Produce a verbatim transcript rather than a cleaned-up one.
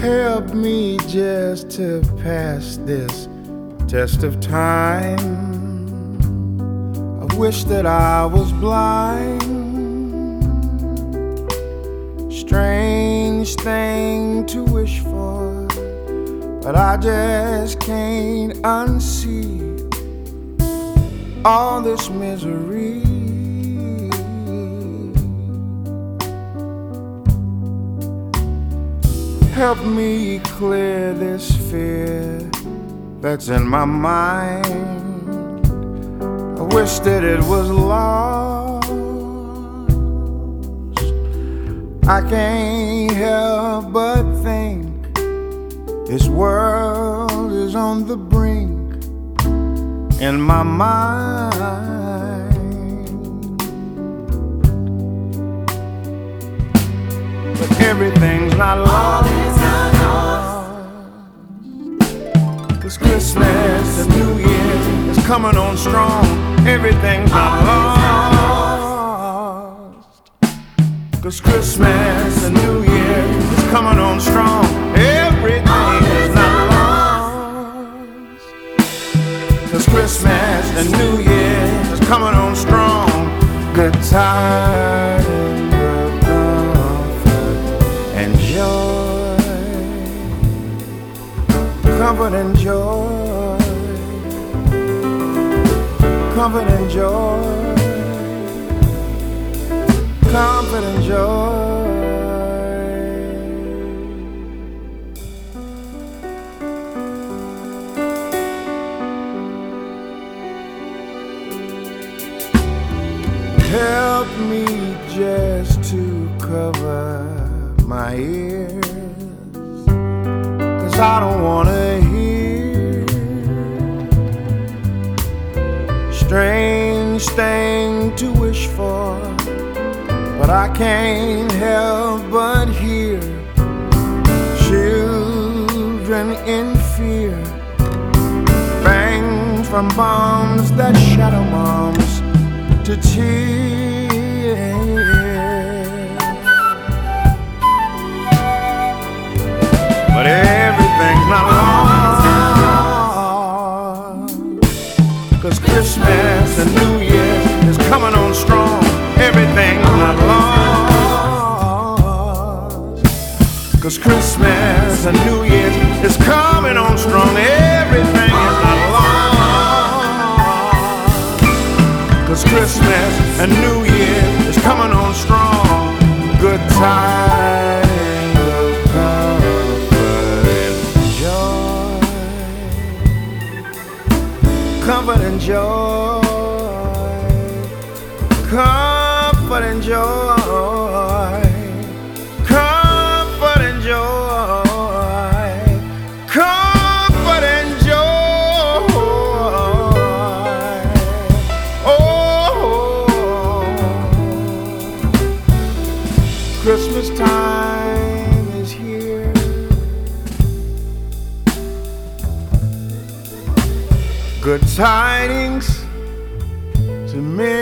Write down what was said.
Help me just to pass this test of time. I wish that I was blind. Strange thing to wish for, but I just can't unsee all this misery. Help me clear this fear that's in my mind. I wish that it was lost. I can't help but think this world is on the brink in my mind. But everything's not lost. 'Cause Christmas and New Year is coming on strong. Everything's not lost. 'Cause Christmas and New Year is coming on strong. Everything is not lost. 'Cause Christmas and New Year is coming on strong. Good tidings of comfort and joy. Comfort and joy. Comfort and joy. Comfort and joy. Help me just to cover my ears, 'cause I don't wanna hear strange thing to wish for, but I can't help but hear children in fear, bangs from bombs that shadow moms to tears. But everything's not lost. 'Cause Christmas and New Year is coming on strong. Everything's not lost. 'Cause Christmas and New Year is coming on strong. Everything is not lost. 'Cause Christmas and New Year is coming on strong. Good tidings of comfort and joy. Comfort and joy. Comfort and joy. Comfort and joy. Comfort and joy. Oh, Christmas time is here. Good tidings to me.